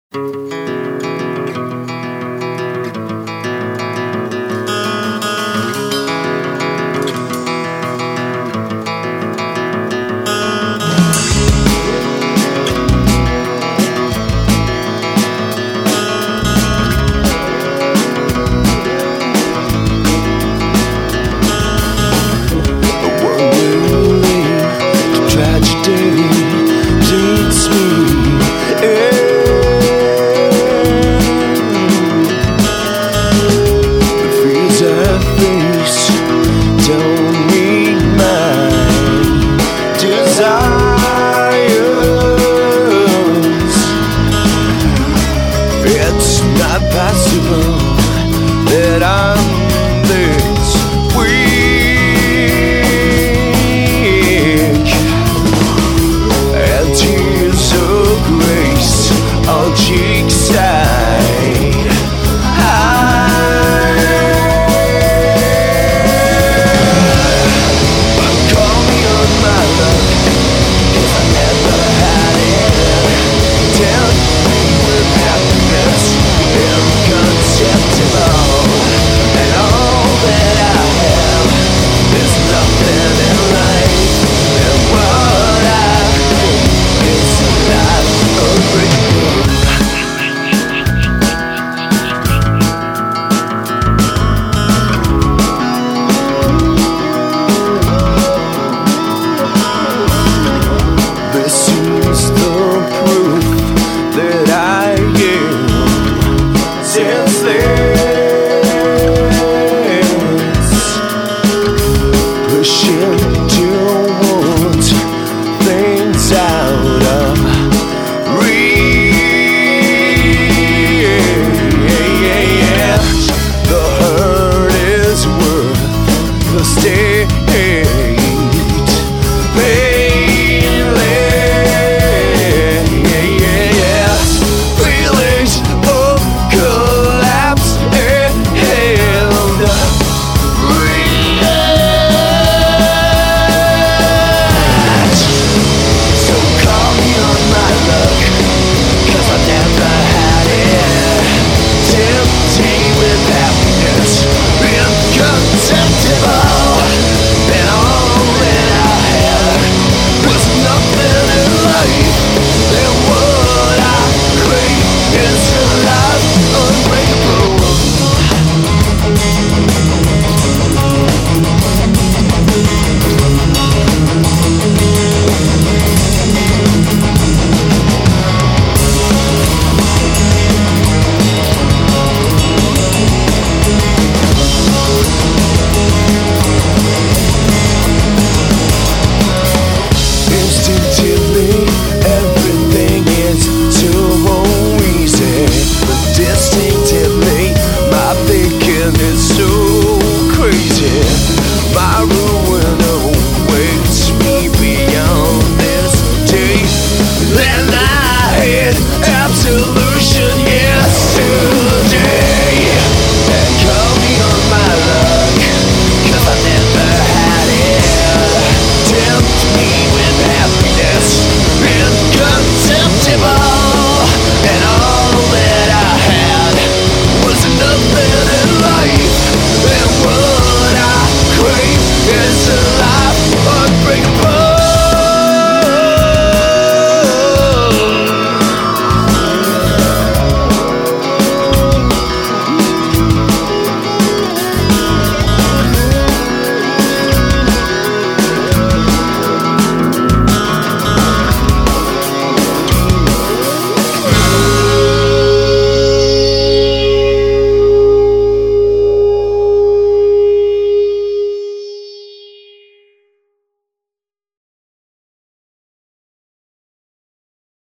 It's not possible that I'm this weak, and tears of grace on cheek side. But call me on my luck, 'cause I never had it. Tell me with happiness inconceptible, and all that I have is nothing in life, and what I think is not unbreakable. This is the proof that I am senseless, pushing towards things out of reach. The hurt is worth the state. Feelings of collapse and react. So call me on my luck, 'cause I never had it. Tempting with happiness, incontemptible, and all that I had was nothing in life, and what I crave is not unbreakable. Instinctively, everything is too easy, but distinctively, my thinking is so crazy. My ruin awaits me beyond this day, and I had absolution.